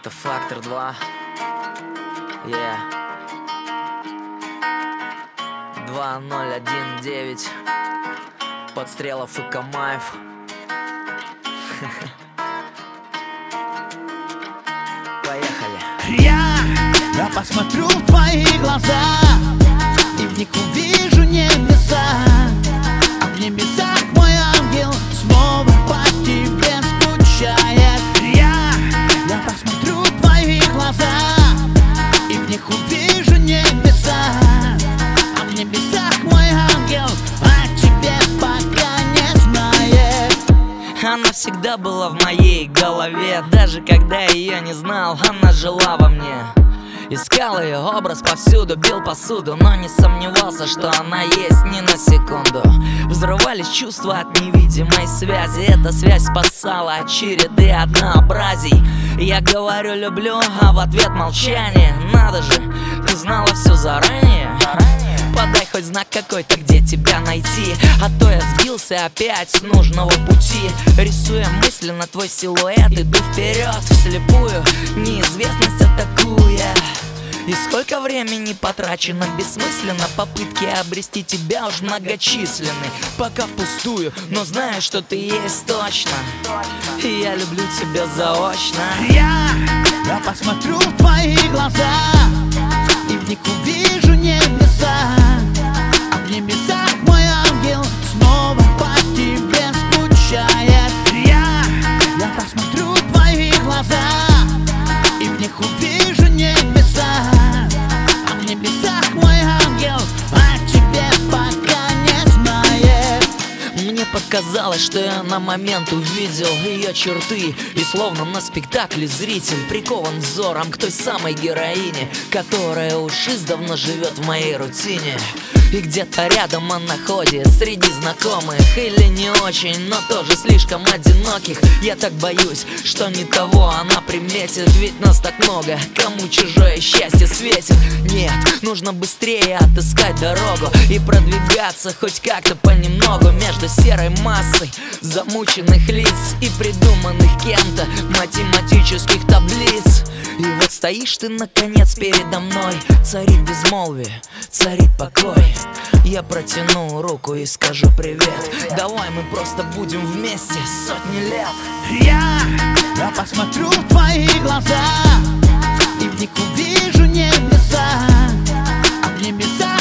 Это Фактор 2. 2019. Подстрелов и Камаев. Поехали. Я посмотрю в твои глаза, и в них увижу небеса. А в небесах мой ангел снова по тебе скучает. Я посмотрю в твои глаза, и в них увижу небеса. А в небесах мой ангел о тебе пока не знает. Она всегда была в моей голове, даже когда я ее не знал, она жила во мне. Искал ее образ повсюду, бил посуду, но не сомневался, что она есть ни на секунду. Взрывались чувства от невидимой связи, эта связь спасала от череды однообразий. Я говорю люблю, а в ответ молчание. Надо же, ты знала все заранее. Подай хоть знак какой-то, где тебя найти, а то я сбился опять с нужного пути. Рисуя мысленно твой силуэт, иду вперед вслепую, неизвестность атакуя. И сколько времени потрачено бессмысленно, попытки обрести тебя уж многочисленны. Пока впустую, но знаю, что ты есть точно, и я люблю тебя заочно. Я посмотрю в твои глаза, и в них увижу небеса. А в небесах мой ангел снова по тебе скучает. Я посмотрю в твои глаза, и в них увижу небеса. А в небесах мой ангел о тебе пока не знает. Мне показалось, что я на момент увидел ее черты, и словно на спектакле зритель прикован взором к той самой героине, которая уж издавна живет в моей рутине. И где-то рядом она ходит среди знакомых, или не очень, но тоже слишком одиноких. Я так боюсь, что не того она приметит, ведь нас так много, кому чужое счастье светит. Нет, нужно быстрее отыскать дорогу и продвигаться хоть как-то понемногу между серой массой замученных лиц и придуманных кем-то математических таблиц. И вот стоишь ты наконец передо мной, царит безмолвие, царит покой. Я протяну руку и скажу привет. Давай мы просто будем вместе сотни лет. Я посмотрю в твои глаза, и в них увижу небеса. А в небесах